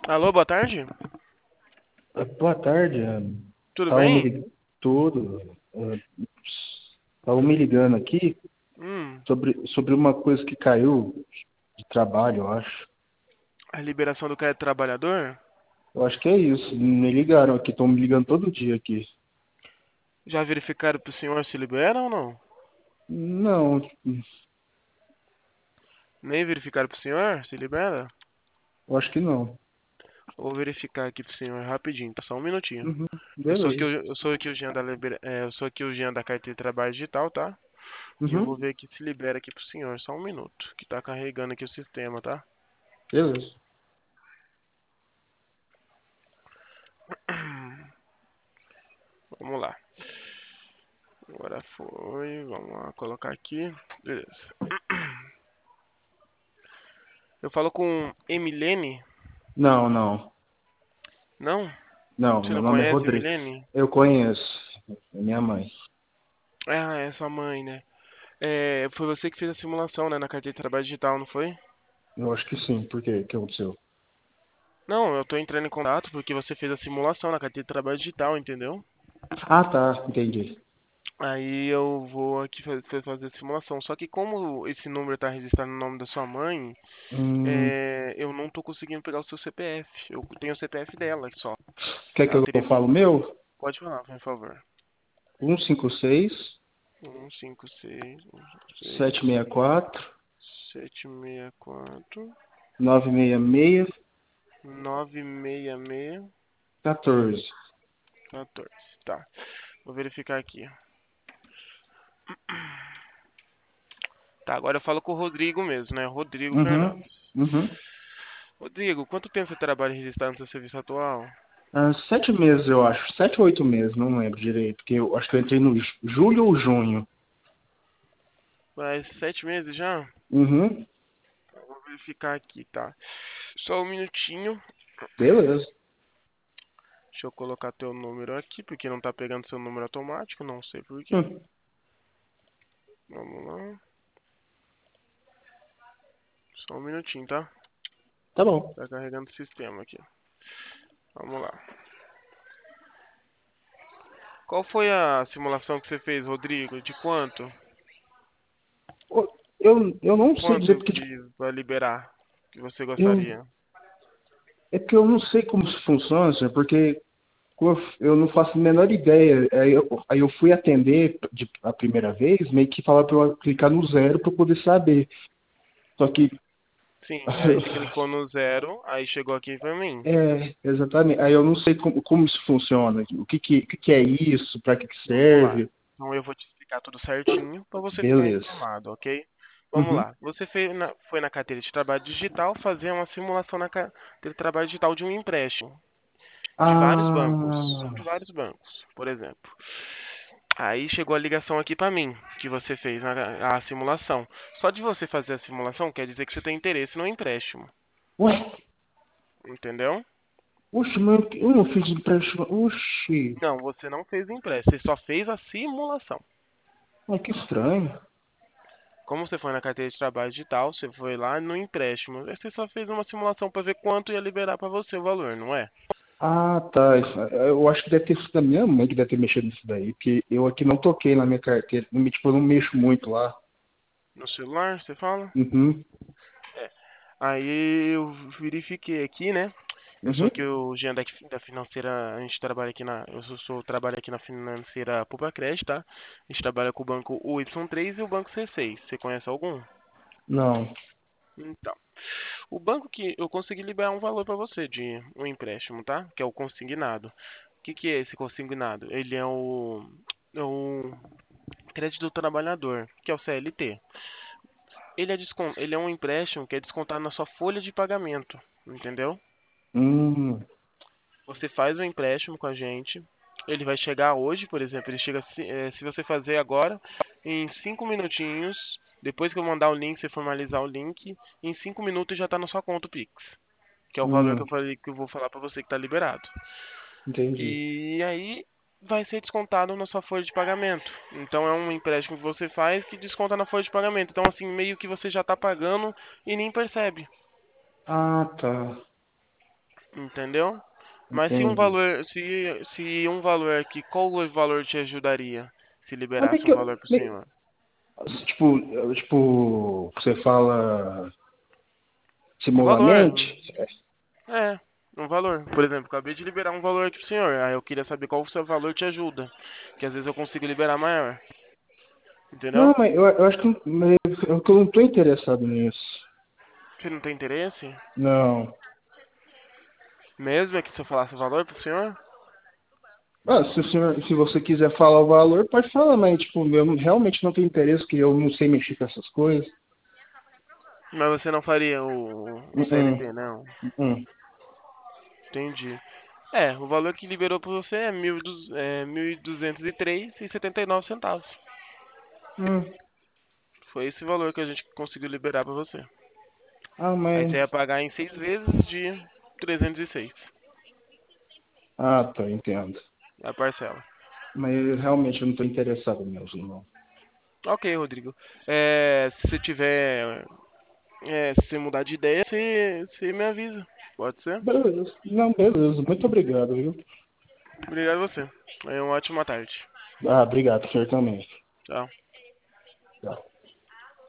Alô, boa tarde. Boa tarde. Tudo Estavam me bem? ligando tudo. Estavam me ligando aqui Hum, sobre uma coisa que caiu de trabalho, eu acho. a liberação do crédito trabalhador? Eu acho que é isso. Me ligaram aqui, estão me ligando todo dia aqui. Já verificaram pro senhor se libera ou não? Não, Nem verificaram pro senhor se libera? eu acho que não. Vou verificar aqui pro senhor rapidinho, tá? Só um minutinho. Uhum, Eu sou aqui, beleza. eu sou aqui o Jean eu sou aqui o Jean da carteira de trabalho digital, tá? E eu vou Uhum, ver aqui se libera aqui pro senhor. Só um minuto, que tá carregando aqui o sistema, tá? beleza. Vamos lá. Agora foi. Vamos lá, colocar aqui. Beleza. Eu falo com Emilene? Não, não. Não? Não, Você meu não nome é conhece Rodrigo. Emilene? Eu conheço. É minha mãe. Ah, é sua mãe, né? É, foi você que fez a simulação, né, na carteira de trabalho digital, não foi? Eu acho que sim. Por quê? O que aconteceu? Não, eu tô entrando em contato porque você fez a simulação na carteira de trabalho digital, entendeu? Ah, tá. Entendi. Aí eu vou aqui fazer a simulação. Só que como esse número tá registrado no nome da sua mãe, Hum, eu não tô conseguindo pegar o seu CPF. Eu tenho o CPF dela só. quer que Ela eu teria... falo o meu? Pode falar, por favor. 156 Um 56 764 764 966 966 14. 14. Tá. Vou verificar aqui. Tá, agora eu falo com o Rodrigo mesmo, né? Rodrigo Uhum, Fernandes. uhum. Rodrigo, quanto tempo você trabalha registrado no seu serviço atual? 7 meses, eu acho. 7 ou 8 meses, não lembro direito. Porque eu acho que eu entrei no julho ou junho. Faz 7 meses já? Uhum, Vou verificar aqui, tá? Só um minutinho. beleza. Deixa eu colocar teu número aqui, porque não tá pegando seu número automático, não sei por quê. Hum, Vamos lá. Só um minutinho, tá? tá bom. Tá carregando o sistema aqui. Vamos lá. Qual foi a simulação que você fez, Rodrigo? De quanto? Eu não sei dizer Quanto porque, tipo, que vai liberar que você eu, gostaria? é que eu não sei como isso funciona, senhor, porque eu não faço a menor ideia. Aí eu fui atender a primeira vez, meio que falar para eu clicar no zero para eu poder saber. Só que Sim, aí você clicou no zero, aí chegou aqui pra mim. exatamente. Aí eu não sei como isso funciona. O que é isso, para que Vamos lá. serve. Então eu vou te explicar tudo certinho para você ficar Beleza. informado, ok? Vamos Uhum. lá. Você foi na carteira de trabalho digital fazer uma simulação na carteira de trabalho digital de um empréstimo de vários bancos, de Ah, vários bancos, por exemplo. Aí chegou a ligação aqui para mim, que você fez a simulação. Só de você fazer a simulação quer dizer que você tem interesse no empréstimo, ué, entendeu? oxe, mas eu não fiz empréstimo. Oxe, Não, você não fez o empréstimo, você só fez a simulação. ai, que estranho. Como você foi na carteira de trabalho digital, você foi lá no empréstimo. Você só fez uma simulação para ver quanto ia liberar para você o valor, não é? Ah, tá. Eu acho que deve ter sido a minha mãe que deve ter mexido nisso daí, porque eu aqui não toquei na minha carteira. Tipo, eu não mexo muito lá. No celular, você fala? Uhum, É. Aí eu verifiquei aqui, né? Eu sou uhum. aqui o Jean da financeira, a gente trabalha aqui trabalho aqui na financeira Poupa Crédito, tá? A gente trabalha com o banco Y3 e o banco C6. Você conhece algum? Não. Então, o banco que eu consegui liberar um valor para você de um empréstimo, tá? Que é o consignado. O que que é esse consignado? Ele é o crédito do trabalhador, que é o CLT. Ele é um empréstimo que é descontado na sua folha de pagamento, entendeu? Hum. Você faz o empréstimo com a gente, ele vai chegar hoje, por exemplo, ele chega se você fazer agora, em 5 minutinhos, depois que eu mandar o link, você formalizar o link, em 5 minutos já está na sua conta o Pix, que é o valor que Hum. eu falei que eu vou falar para você que está liberado. Entendi. E aí vai ser descontado na sua folha de pagamento. Então é um empréstimo que você faz que desconta na folha de pagamento. Então assim, meio que você já está pagando e nem percebe. Ah, tá. entendeu? Mas se um Entendi. valor, se um valor aqui, qual o valor te ajudaria se Mas é liberasse que um eu, valor pro senhor? tipo, você fala Um valor, simulamente? é, um valor. Por exemplo, acabei de liberar um valor aqui pro senhor, aí eu queria saber qual o seu valor te ajuda, que às vezes eu consigo liberar maior, Não, entendeu? mas eu acho que eu não tô interessado nisso. Você não tem interesse? Não. Mesmo é que se eu falasse o valor pro senhor? Ah, se você quiser falar o valor, pode falar, mas tipo, eu realmente não tenho interesse, porque eu não sei mexer com essas coisas. Mas você não faria o Uh-uh, CLT, não? uh-uh. Entendi. É, o valor que liberou pra você é 1.203,79 centavos. Hum. Foi esse valor que a gente conseguiu liberar pra você. Ah, Aí você mas. ia pagar em 6 vezes de 306 Ah, tá, entendo. a parcela. Mas realmente eu não tô interessado mesmo, não. Ok, Rodrigo. Se você tiver. Se você mudar de ideia, você me avisa. Pode ser? Beleza. Não, beleza. Muito obrigado, viu? Obrigado a você. Uma ótima tarde. Ah, obrigado, senhor também. Tchau. Tchau.